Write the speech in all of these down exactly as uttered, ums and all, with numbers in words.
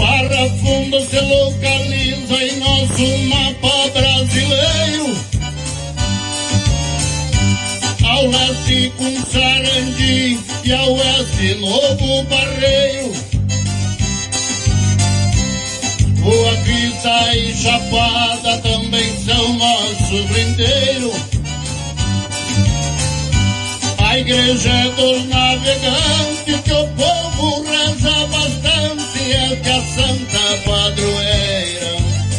Barra Funda se localiza em nosso mapa brasileiro, ao leste com Sarandi e ao oeste Novo Barreiro. Boa Vista e Chapada também são nosso rendeiro. A igreja é dos navegantes, que o povo reza bastante, é que a santa padroeira.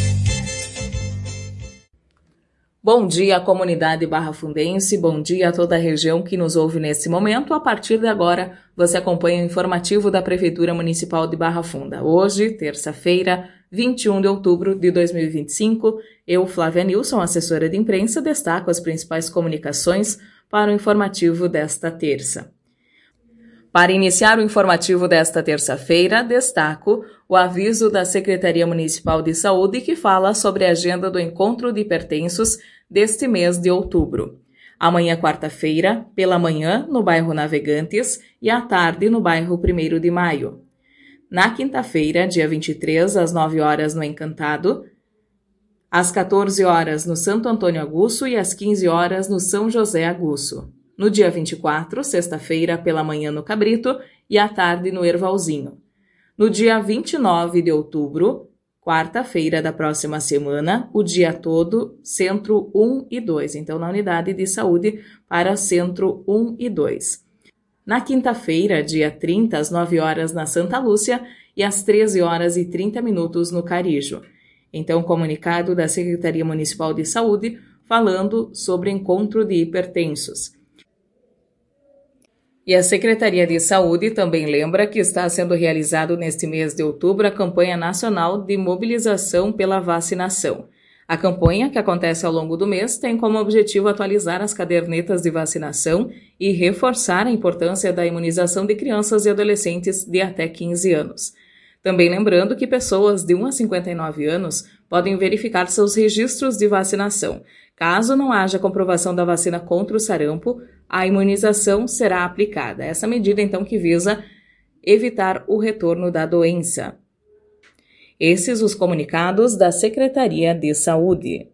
Bom dia, comunidade barrafundense, bom dia a toda a região que nos ouve nesse momento. A partir de agora, você acompanha o informativo da Prefeitura Municipal de Barra Funda. Hoje, terça-feira, vinte e um de outubro de dois mil e vinte e cinco, eu, Flávia Nilson, assessora de imprensa, destaco as principais comunicações para o informativo desta terça. Para iniciar o informativo desta terça-feira, destaco o aviso da Secretaria Municipal de Saúde que fala sobre a agenda do encontro de hipertensos deste mês de outubro. Amanhã, quarta-feira, pela manhã, no bairro Navegantes e à tarde, no bairro primeiro de maio. Na quinta-feira, dia vinte e três, às nove horas, no Encantado, às quatorze horas, no Santo Antônio Aguço e às quinze horas, no São José Aguço. No dia vinte e quatro, sexta-feira, pela manhã, no Cabrito e à tarde, no Ervalzinho. No dia vinte e nove de outubro, quarta-feira da próxima semana, o dia todo, Centro um e dois. Então, na unidade de saúde para Centro um e dois. Na quinta-feira, dia trinta, às nove horas, na Santa Lúcia e às treze horas e trinta minutos, no Carijo. Então, comunicado da Secretaria Municipal de Saúde falando sobre encontro de hipertensos. E a Secretaria de Saúde também lembra que está sendo realizado neste mês de outubro a campanha nacional de mobilização pela vacinação. A campanha, que acontece ao longo do mês, tem como objetivo atualizar as cadernetas de vacinação e reforçar a importância da imunização de crianças e adolescentes de até quinze anos. Também lembrando que pessoas de um a cinquenta e nove anos podem verificar seus registros de vacinação. Caso não haja comprovação da vacina contra o sarampo, a imunização será aplicada. Essa medida, então, que visa evitar o retorno da doença. Esses os comunicados da Secretaria de Saúde.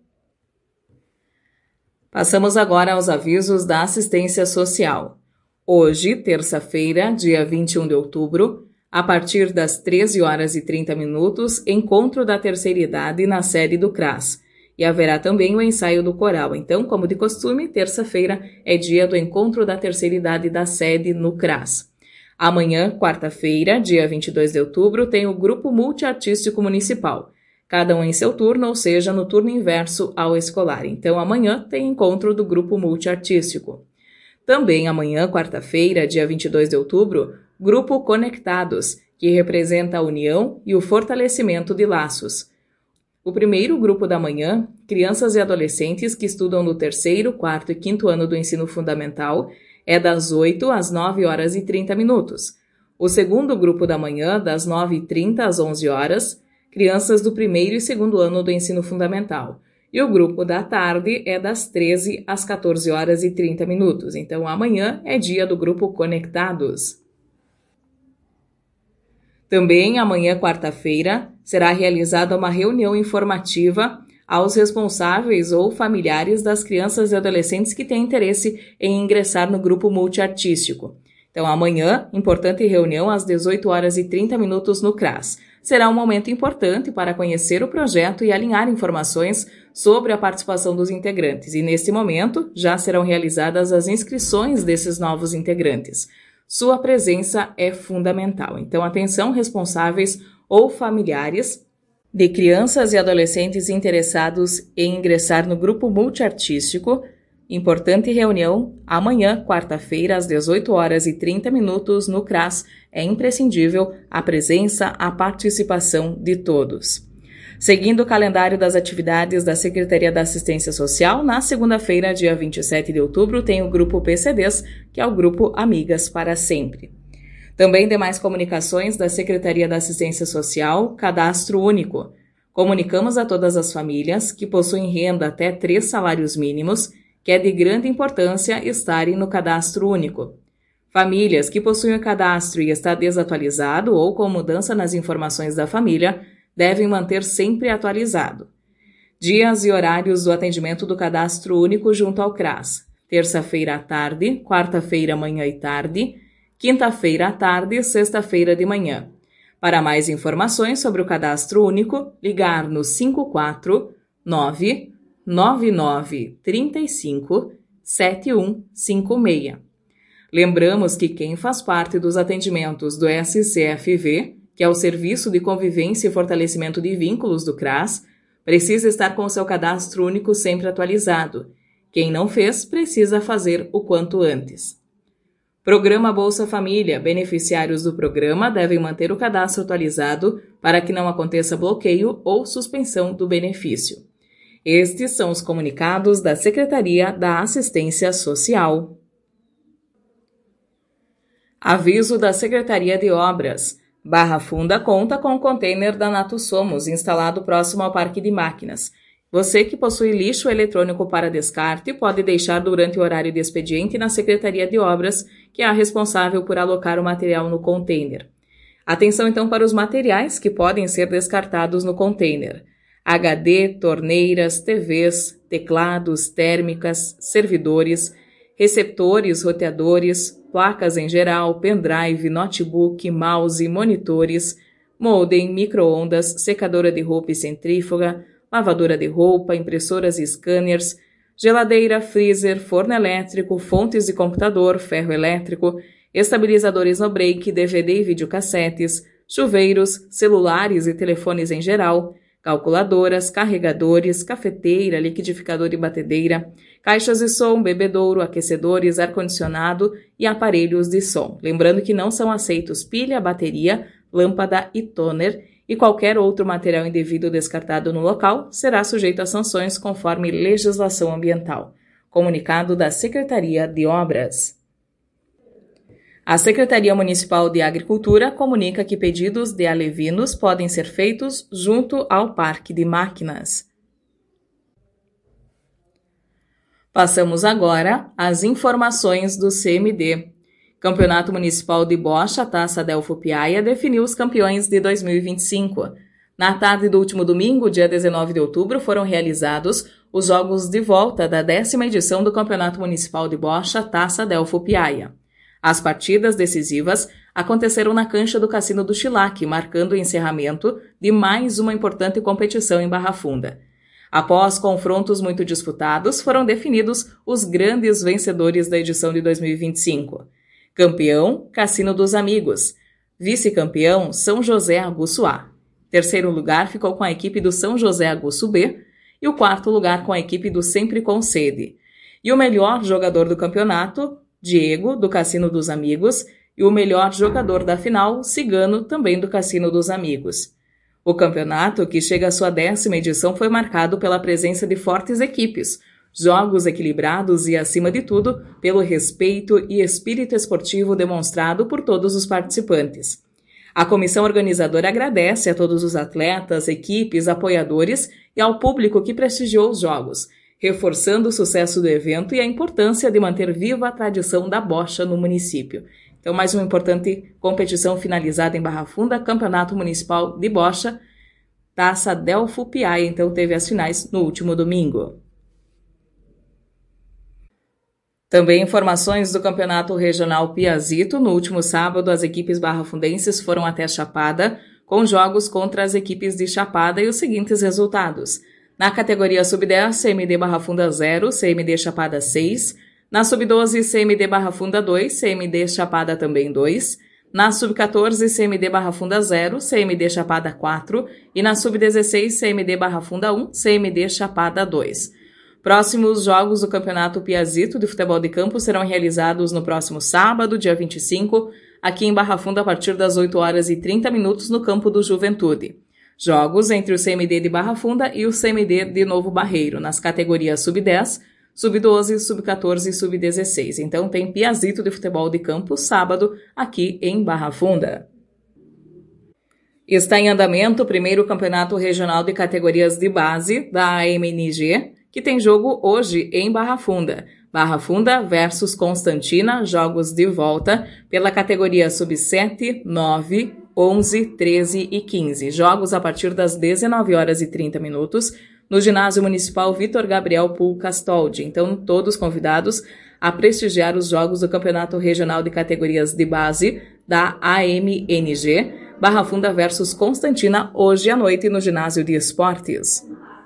Passamos agora aos avisos da assistência social. Hoje, terça-feira, dia vinte e um de outubro, a partir das treze horas e trinta minutos, encontro da terceira idade na sede do C R A S. E haverá também o ensaio do coral. Então, como de costume, terça-feira é dia do encontro da terceira idade da sede no C R A S. Amanhã, quarta-feira, dia vinte e dois de outubro, tem o Grupo Multiartístico Municipal. Cada um em seu turno, ou seja, no turno inverso ao escolar. Então, amanhã tem encontro do Grupo Multiartístico. Também amanhã, quarta-feira, dia vinte e dois de outubro, Grupo Conectados, que representa a união e o fortalecimento de laços. O primeiro grupo da manhã, crianças e adolescentes que estudam no terceiro, quarto e quinto ano do ensino fundamental, é das oito às nove horas e trinta minutos. O segundo grupo da manhã, das nove e trinta às onze horas, crianças do primeiro e segundo ano do ensino fundamental. E o grupo da tarde é das treze às quatorze horas e trinta minutos. Então, amanhã é dia do Grupo Conectados. Também amanhã, quarta-feira, será realizada uma reunião informativa aos responsáveis ou familiares das crianças e adolescentes que têm interesse em ingressar no grupo multiartístico. Então, amanhã, importante reunião às dezoito horas e trinta minutos no C R A S. Será um momento importante para conhecer o projeto e alinhar informações sobre a participação dos integrantes. E, nesse momento, já serão realizadas as inscrições desses novos integrantes. Sua presença é fundamental. Então, atenção, responsáveis ou familiares de crianças e adolescentes interessados em ingressar no grupo multiartístico. Importante reunião amanhã, quarta-feira, às dezoito horas e trinta minutos no C R A S. É imprescindível a presença, a participação de todos. Seguindo o calendário das atividades da Secretaria da Assistência Social, na segunda-feira, dia vinte e sete de outubro, tem o Grupo P C Ds, que é o Grupo Amigas para Sempre. Também demais comunicações da Secretaria da Assistência Social, Cadastro Único. Comunicamos a todas as famílias que possuem renda até três salários mínimos que é de grande importância estarem no Cadastro Único. Famílias que possuem o cadastro e está desatualizado ou com mudança nas informações da família devem manter sempre atualizado. Dias e horários do atendimento do Cadastro Único junto ao C R A S. Terça-feira à tarde, quarta-feira manhã e tarde, quinta-feira à tarde e sexta-feira de manhã. Para mais informações sobre o Cadastro Único, ligar no cinco quatro nove nove nove três cinco sete um cinco seis. Lembramos que quem faz parte dos atendimentos do S C F V, que é o Serviço de Convivência e Fortalecimento de Vínculos do C R A S, precisa estar com o seu cadastro único sempre atualizado. Quem não fez, precisa fazer o quanto antes. Programa Bolsa Família. Beneficiários do programa devem manter o cadastro atualizado para que não aconteça bloqueio ou suspensão do benefício. Estes são os comunicados da Secretaria da Assistência Social. Aviso da Secretaria de Obras. Barra Funda conta com o container da Nato Somos, instalado próximo ao Parque de Máquinas. Você que possui lixo eletrônico para descarte pode deixar durante o horário de expediente na Secretaria de Obras, que é a responsável por alocar o material no container. Atenção então para os materiais que podem ser descartados no container. H D, torneiras, T Vs, teclados, térmicas, servidores, receptores, roteadores, placas em geral, pendrive, notebook, mouse, monitores, modem, micro-ondas, secadora de roupa e centrífuga, lavadora de roupa, impressoras e scanners, geladeira, freezer, forno elétrico, fontes de computador, ferro elétrico, estabilizadores no break, D V D e videocassetes, chuveiros, celulares e telefones em geral, calculadoras, carregadores, cafeteira, liquidificador e batedeira, caixas de som, bebedouro, aquecedores, ar-condicionado e aparelhos de som. Lembrando que não são aceitos pilha, bateria, lâmpada e toner, e qualquer outro material indevido descartado no local será sujeito a sanções conforme legislação ambiental. Comunicado da Secretaria de Obras. A Secretaria Municipal de Agricultura comunica que pedidos de alevinos podem ser feitos junto ao Parque de Máquinas. Passamos agora às informações do C M D. Campeonato Municipal de Bocha, Taça Adelfo Piaia, definiu os campeões de dois mil e vinte e cinco. Na tarde do último domingo, dia dezenove de outubro, foram realizados os jogos de volta da décima edição do Campeonato Municipal de Bocha, Taça Adelfo Piaia. As partidas decisivas aconteceram na cancha do Cassino do Chilac, marcando o encerramento de mais uma importante competição em Barra Funda. Após confrontos muito disputados, foram definidos os grandes vencedores da edição de dois mil e vinte e cinco. Campeão, Cassino dos Amigos. Vice-campeão, São José Aguço A. Terceiro lugar ficou com a equipe do São José Aguço B e o quarto lugar com a equipe do Sempre Concede. E o melhor jogador do campeonato, Diego, do Cassino dos Amigos, e o melhor jogador da final, Cigano, também do Cassino dos Amigos. O campeonato, que chega à sua décima edição, foi marcado pela presença de fortes equipes, jogos equilibrados e, acima de tudo, pelo respeito e espírito esportivo demonstrado por todos os participantes. A comissão organizadora agradece a todos os atletas, equipes, apoiadores e ao público que prestigiou os jogos, reforçando o sucesso do evento e a importância de manter viva a tradição da bocha no município. Então, mais uma importante competição finalizada em Barra Funda, Campeonato Municipal de Bocha, Taça Adelfo Piaia, então teve as finais no último domingo. Também informações do Campeonato Regional Piazito. No último sábado, as equipes barrafundenses foram até Chapada, com jogos contra as equipes de Chapada e os seguintes resultados. Na categoria sub dez, C M D Barra Funda zero, C M D Chapada seis. Na sub doze, C M D Barra Funda dois, C M D Chapada também dois. Na sub quatorze, C M D Barra Funda zero, C M D Chapada quatro. E na sub dezesseis, C M D Barra Funda um, C M D Chapada dois. Próximos jogos do Campeonato Piazito de Futebol de Campo serão realizados no próximo sábado, dia vinte e cinco, aqui em Barra Funda, a partir das oito horas e trinta minutos, no campo do Juventude. Jogos entre o C M D de Barra Funda e o C M D de Novo Barreiro, nas categorias sub dez, sub doze, sub quatorze e sub dezesseis. Então tem Piazito de Futebol de Campo, sábado, aqui em Barra Funda. Está em andamento o primeiro Campeonato Regional de Categorias de Base da A M N G, que tem jogo hoje em Barra Funda. Barra Funda versus Constantina, jogos de volta pela categoria sub sete, nove, onze, treze e quinze. Jogos a partir das dezenove horas e trinta minutos no ginásio municipal Vitor Gabriel Pul Castoldi. Então, todos convidados a prestigiar os jogos do Campeonato Regional de Categorias de Base da A M N G, Barra Funda versus Constantina, hoje à noite no ginásio de esportes.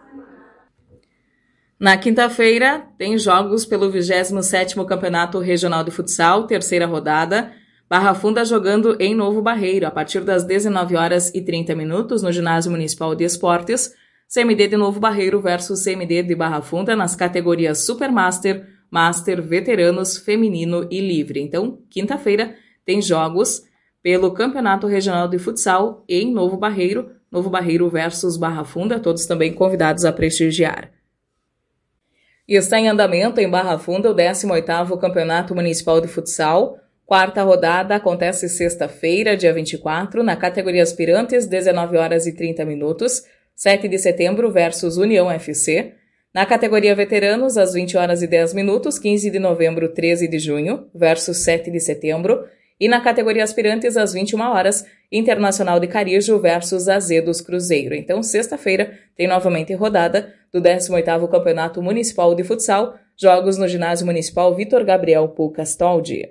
Na quinta-feira, tem jogos pelo vigésimo sétimo Campeonato Regional de Futsal, terceira rodada. Barra Funda jogando em Novo Barreiro, a partir das dezenove horas e trinta minutos, no Ginásio Municipal de Esportes. C M D de Novo Barreiro versus C M D de Barra Funda nas categorias Supermaster, Master, Veteranos, Feminino e Livre. Então, quinta-feira, tem jogos pelo Campeonato Regional de Futsal em Novo Barreiro. Novo Barreiro versus Barra Funda, todos também convidados a prestigiar. E está em andamento em Barra Funda o décimo oitavo Campeonato Municipal de Futsal. Quarta rodada acontece sexta-feira, dia vinte e quatro, na categoria Aspirantes, dezenove horas e trinta minutos, sete de setembro versus União F C. Na categoria Veteranos, às vinte horas e dez minutos, quinze de novembro, treze de junho versus sete de setembro. E na categoria Aspirantes, às vinte e uma horas, Internacional de Carijo versus Azedos Cruzeiro. Então, sexta-feira, tem novamente rodada do décimo oitavo Campeonato Municipal de Futsal, jogos no Ginásio Municipal Vitor Gabriel Pul Castoldi.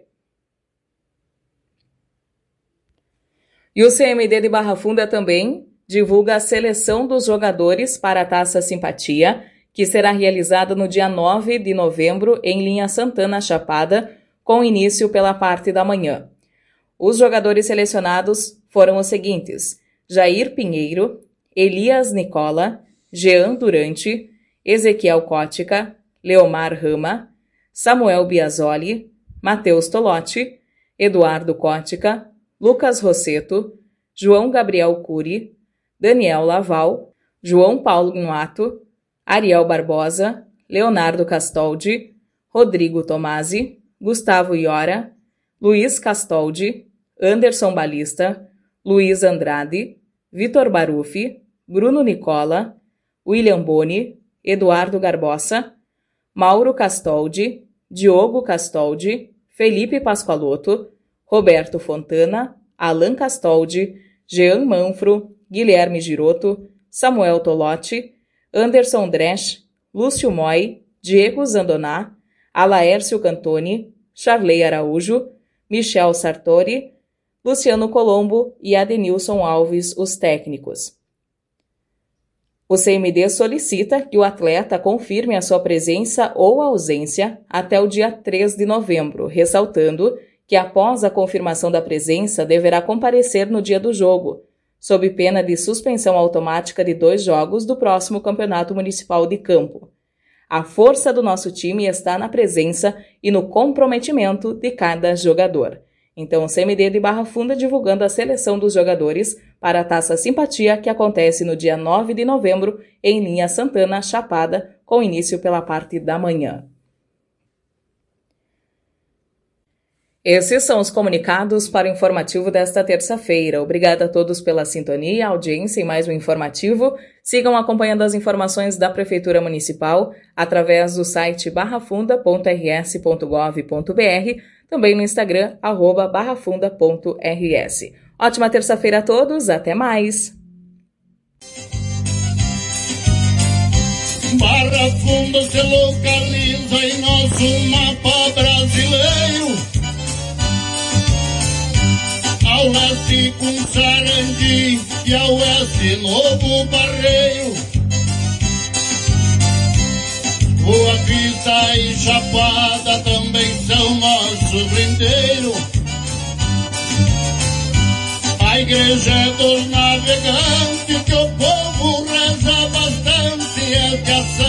E o C M D de Barra Funda também divulga a seleção dos jogadores para a Taça Simpatia, que será realizada no dia nove de novembro em Linha Santana Chapada, com início pela parte da manhã. Os jogadores selecionados foram os seguintes: Jair Pinheiro, Elias Nicola, Jean Durante, Ezequiel Cótica, Leomar Rama, Samuel Biasoli, Matheus Tolotti, Eduardo Cótica, Lucas Rosseto, João Gabriel Cury, Daniel Laval, João Paulo Nuato, Ariel Barbosa, Leonardo Castoldi, Rodrigo Tomasi, Gustavo Iora, Luiz Castoldi, Anderson Balista, Luiz Andrade, Vitor Barufi, Bruno Nicola, William Boni, Eduardo Garbosa, Mauro Castoldi, Diogo Castoldi, Felipe Pascoaloto, Roberto Fontana, Alan Castoldi, Jean Manfro, Guilherme Giroto, Samuel Tolotti, Anderson Dresch, Lúcio Moi, Diego Zandoná, Alaércio Cantoni, Charley Araújo, Michel Sartori, Luciano Colombo e Adenilson Alves, os técnicos. O C M D solicita que o atleta confirme a sua presença ou ausência até o dia três de novembro, ressaltando que após a confirmação da presença deverá comparecer no dia do jogo, sob pena de suspensão automática de dois jogos do próximo Campeonato Municipal de Campo. A força do nosso time está na presença e no comprometimento de cada jogador. Então, o C M D de Barra Funda divulgando a seleção dos jogadores para a Taça Simpatia, que acontece no dia nove de novembro, em Linha Santana, Chapada, com início pela parte da manhã. Esses são os comunicados para o informativo desta terça-feira. Obrigada a todos pela sintonia, audiência e mais um informativo. Sigam acompanhando as informações da Prefeitura Municipal através do site barra funda ponto r s ponto gov ponto b r, também no Instagram, arroba barra funda ponto r s. Ótima terça-feira a todos, até mais! Barra Funda se localiza em nosso mapa brasileiro, ao leste com Sarandi e ao oeste Novo Barreiro. Boa Vista e Chapada também são nosso brindeiro. A igreja dos navegantes que o povo reza bastante, é que a